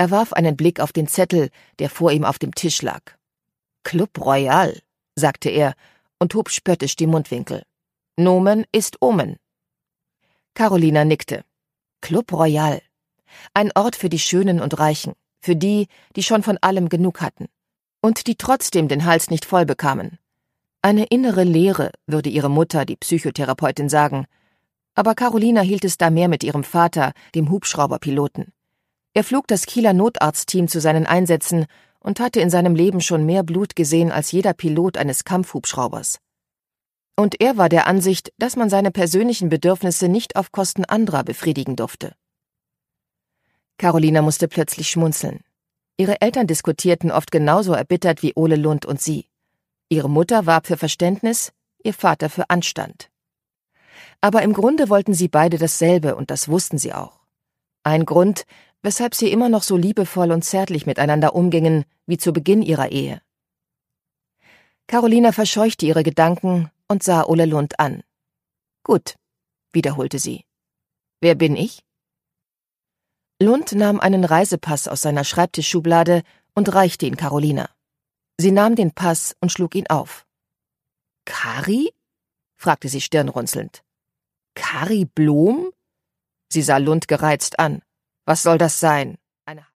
Er warf einen Blick auf den Zettel, der vor ihm auf dem Tisch lag. »Club Royal«, sagte er und hob spöttisch die Mundwinkel. »Nomen ist Omen.« Carolina nickte. Club Royal. Ein Ort für die Schönen und Reichen, für die, die schon von allem genug hatten und die trotzdem den Hals nicht voll bekamen. Eine innere Leere, würde ihre Mutter, die Psychotherapeutin, sagen. Aber Carolina hielt es da mehr mit ihrem Vater, dem Hubschrauberpiloten. Er flog das Kieler Notarztteam zu seinen Einsätzen und hatte in seinem Leben schon mehr Blut gesehen als jeder Pilot eines Kampfhubschraubers. Und er war der Ansicht, dass man seine persönlichen Bedürfnisse nicht auf Kosten anderer befriedigen durfte. Carolina musste plötzlich schmunzeln. Ihre Eltern diskutierten oft genauso erbittert wie Ole Lund und sie. Ihre Mutter warb für Verständnis, ihr Vater für Anstand. Aber im Grunde wollten sie beide dasselbe und das wussten sie auch. Ein Grund, weshalb sie immer noch so liebevoll und zärtlich miteinander umgingen wie zu Beginn ihrer Ehe. Carolina verscheuchte ihre Gedanken und sah Ole Lund an. »Gut«, wiederholte sie. »Wer bin ich?« Lund nahm einen Reisepass aus seiner Schreibtischschublade und reichte ihn Carolina. Sie nahm den Pass und schlug ihn auf. »Kari?« fragte sie stirnrunzelnd. »Kari Blom?« Sie sah Lund gereizt an. »Was soll das sein?«